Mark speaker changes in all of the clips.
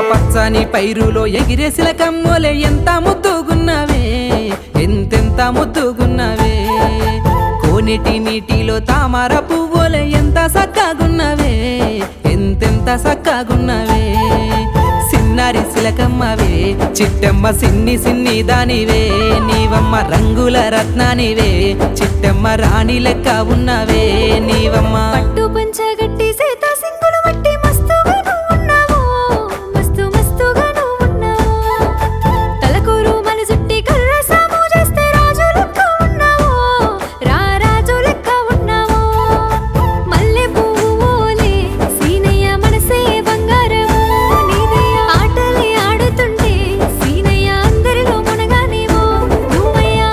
Speaker 1: పచ్చని పైరులో ఎగిరే సిలకమ్మోలే ఎంత ముద్దుగున్నవే ఎంతెంత ముద్దుగున్నవే కోనేటి నీటిలో తామర పువ్వులే ఎంత సక్కగున్నవే ఎంతెంత సక్కగున్నవే సిన్నారి సిలకమ్మవే చిట్టమ్మ సిన్ని సిన్ని దానివే నీవమ్మ రంగుల రత్నానివే చిట్టమ్మ రాణి లెక్క ఉన్నవే నీవమ్మ
Speaker 2: పట్టు పంచగట్టి సీతా సింగులు మట్టి మస్తుగా నువ్వున్నావు మస్తు మస్తుగా నువ్వున్నావు తలకూరు మన జుట్టి కర్ర సాము చేస్తే రాజు లెక్క ఉన్నావు రా రాజు లెక్క ఉన్నావు మల్లె పువ్వులే సీనయ్య మనసే బంగారము నీదయ్య ఆటలే ఆడుతుంటే సీనయ్య అందరిలో మునగానేమో నువ్వయ్యా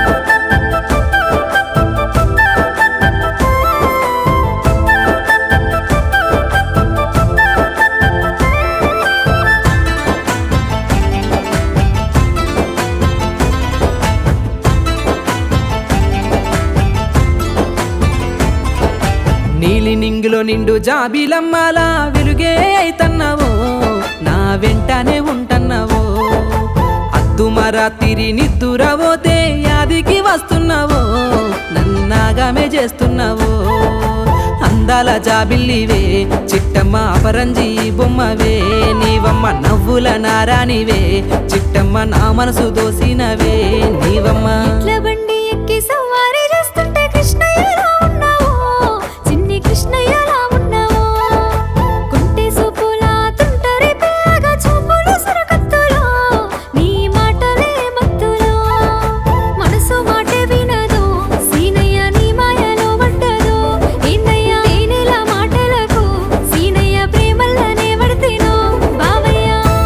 Speaker 1: నీలి నింగిలో నిండు జాబిలమ్మలా వెలుగే అయితన్నావో నా వెంటనే ఉంటన్నావో అద్దుమరాతిరి నిద్దురవోతే యాదికి వస్తున్నావో నన్నాగమే చేస్తున్నావో అందాల జాబిల్లివే చిట్టమ్మ అపరంజి బొమ్మవే నీవమ్మ నవ్వుల నారానివే చిట్టమ్మ నా మనసు దోసినవే నీవమ్మ
Speaker 2: ఇట్ల బండి ఎక్కి సవారీ చేస్తుంటే కృష్ణయ్యలా ఉన్నావు చిన్ని కృష్ణయ్యలా ఉన్నావు కుంటి సూపులా తుంటరి పిల్లగా చూపులు సరకత్తులో నీ మాటలే మత్తులో మనసు మాట వినదు సీనయ్య నీ మాయలో పడ్డదు ఏందయ్య తేనెల మాటలకు సీనయ్య ప్రేమల్లనే పడితేనో బావయ్య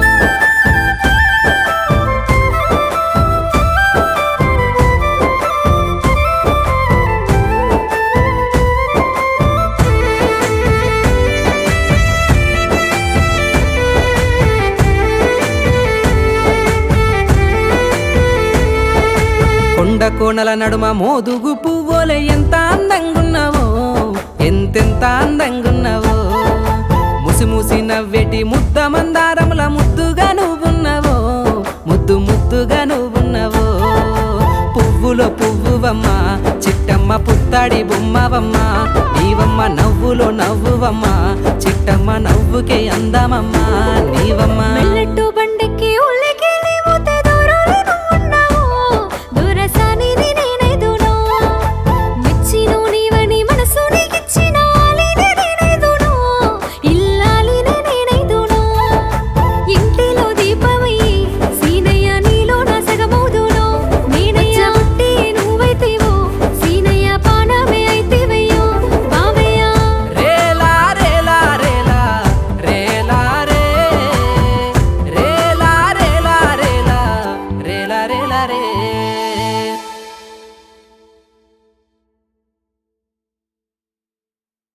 Speaker 1: కొండ కోణల నడుమ మోదుగు పువ్వులే ఎంత అందంగున్నావో ఎంతెంత అందంగున్నావో ముసి ముసి నవ్వెటి ముద్ద మందారముల ముద్దుగా నువ్వున్నావో ముద్దు ముద్దుగా నువ్వున్నావో పువ్వులో పువ్వువమ్మ చిట్టమ్మ పుత్తాడి బొమ్మవమ్మ నీవమ్మ నవ్వులో నవ్వువమ్మ చిట్టమ్మ నవ్వుకే అందమమ్మ నీవమ్మ
Speaker 2: మెల్లట్టు బండెక్కి ఉల్లే